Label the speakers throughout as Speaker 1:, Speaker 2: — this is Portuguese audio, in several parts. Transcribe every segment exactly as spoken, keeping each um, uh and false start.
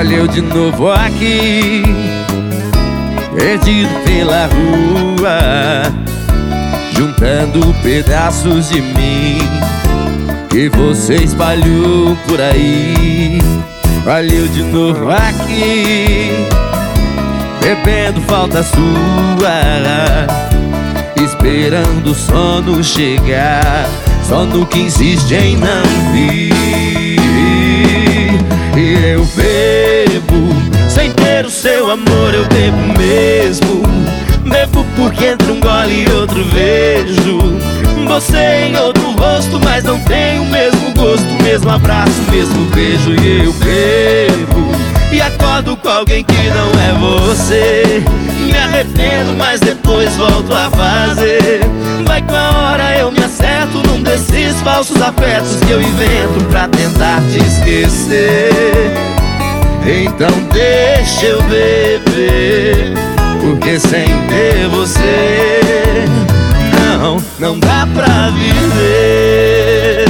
Speaker 1: Olha eu de novo aqui, perdido pela rua, juntando pedaços de mim que você espalhou por aí. Olha eu de novo aqui, bebendo falta sua, esperando o sono chegar, sono que insiste em não vir. E eu bebo, sem ter o seu amor eu bebo mesmo. Bebo porque entre um gole e outro vejo você em outro rosto, mas não tem o mesmo gosto, mesmo abraço, mesmo beijo. E eu bebo e acordo com alguém que não é você. Me arrependo, mas depois volto a fazer. Vai com a hora eu me acerto num desses falsos afetos que eu invento pra tentar te esquecer. Então deixa eu beber, porque sem ter você não, não dá pra viver.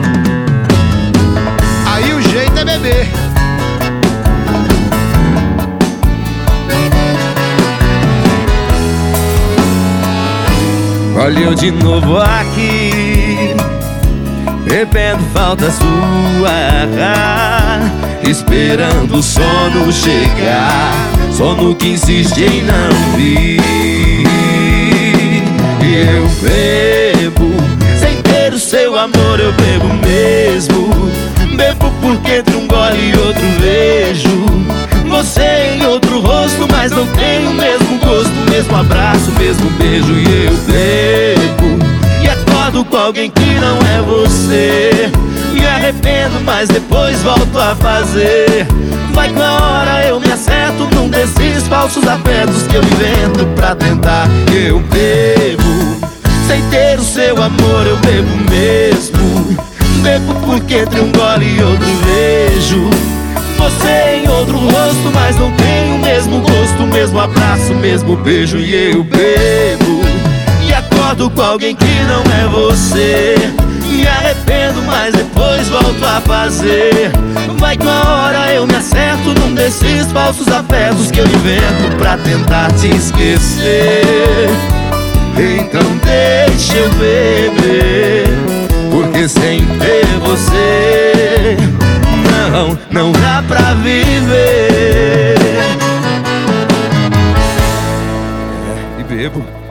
Speaker 2: Aí o jeito é beber.
Speaker 1: Olha eu de novo aqui, bebendo falta sua, esperando o sono chegar, sono que insiste em não vir. E eu bebo, sem ter o seu amor eu bebo mesmo. Bebo porque entre um gole e outro vejo você em outro rosto, mas não tem o mesmo gosto, mesmo abraço, mesmo beijo. E eu bebo e acordo com alguém que não é você. Me arrependo, mas depois volto a fazer. Vai com a hora eu me acerto num desses falsos afetos que eu invento pra tentar. Eu bebo, sem ter o seu amor eu bebo mesmo. Bebo porque entre um gole e outro vejo você em outro rosto, mas não tem o mesmo gosto, mesmo abraço, mesmo beijo. E eu bebo e acordo com alguém que não é você. Me arrependo, mas depois volto a fazer. Vai com a hora eu me acerto num desses falsos afetos que eu invento pra tentar te esquecer. Então deixa eu beber, porque sem ter você não, não dá pra viver. É, e bebo.